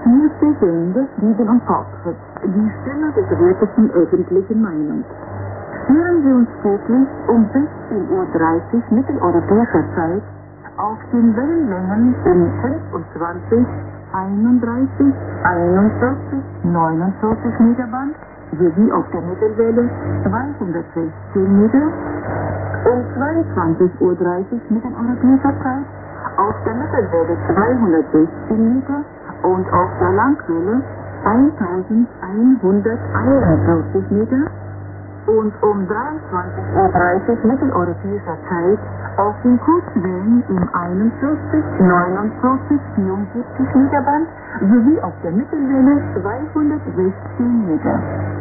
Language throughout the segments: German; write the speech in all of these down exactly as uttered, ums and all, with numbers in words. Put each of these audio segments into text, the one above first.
Zielste Sender Frieden und Fortschritt, die Stimme der sowjetischen öffentlichen Meinung. Hören Sie uns täglich um sechzehn Uhr dreißig mitteleuropäischer Zeit auf den Wellenlängen um fünfundzwanzig, einunddreißig, einundvierzig, neunundvierzig Meterband sowie auf der Mittelwelle zweihundertsechzehn Meter, um zweiundzwanzig Uhr dreißig mitteleuropäischer Zeit auf der Mittelwelle zweihundertsechzehn Meter und auf der Langwelle eintausendeinhunderteinundvierzig Meter und um dreiundzwanzig Uhr dreißig mitteleuropäischer Zeit auf den Kurzwellen im einundvierzig, neunundvierzig, vierundsiebzig Meter Band sowie auf der Mittelwelle zweihundertsechzehn Meter.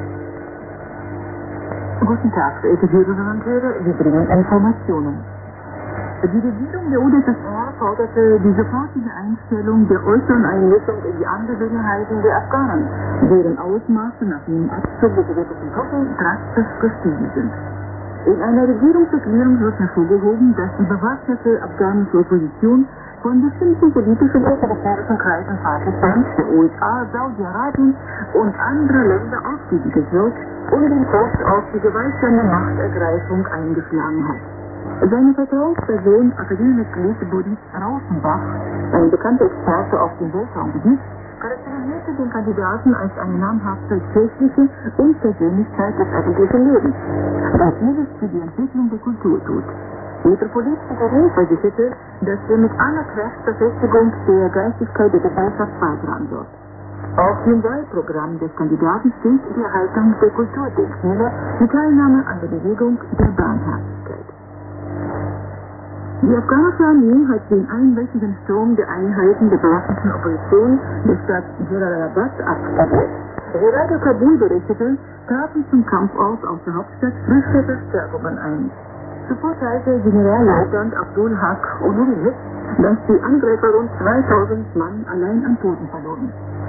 Guten Tag, verehrte Hörerinnen und Hörer, wir bringen Informationen. Die Regierung der U d S S R forderte die sofortige Einstellung der äußeren Einmischung in die Angelegenheiten der Afghanen, deren Ausmaße nach dem Abzug der sowjetischen Truppen drastisch gestiegen sind. In einer Regierungserklärung wird hervorgehoben, dass die bewaffnete afghanische Opposition von bestimmten politischen und militärischen Kreisen Pakistans, der U S A, Saudi-Arabien und anderer Länder aufgewiegelt wird und den Kurs auf die gewaltsame Machtergreifung eingeschlagen hat. Seine Vertrauensperson, Akademiemitglied Boris Rauschenbach, ein bekannter Experte auf dem Weltraumgebiet, charakterisierte den Kandidaten als eine namhafte kirchliche und Persönlichkeit des öffentlichen Lebens, das dieses für die Entwicklung der Kultur tut. Metropolit Severin versicherte, dass er mit aller Kraft zur Festigung der Geistigkeit der Gesellschaft beitragen wird. Auf dem Wahlprogramm des Kandidaten steht die Erhaltung der Kulturdenkmäler, die Teilnahme an der Bewegung der Barmherzigkeit. Die afghanische Armee hat den einwöchigen Sturm der Einheiten der bewaffneten Opposition der Stadt Jalalabad abgestellt. Wie Radio Kabul berichtete, trafen zum Kampfort aus der Hauptstadt frische Verstärkungen ein. Zuvor teilte Generalleutnant Abdul Haq Uluwi mit, dass die Angreifer rund zweitausend Mann allein an Toten verloren.